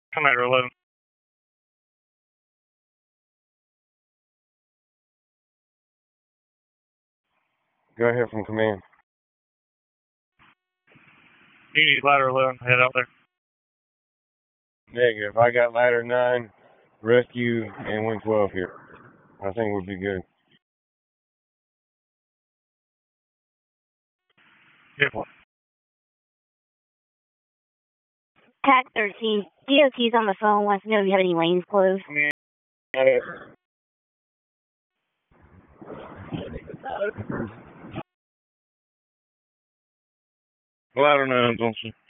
Commander 11. Go ahead from command. You need ladder 11. Head out there. Negative. I got ladder 9, rescue, and wing 12 here. I think we'll be good. Good one. TAC 13, DOT's on the phone, wants to know if you have any lanes closed. Ladder 9's on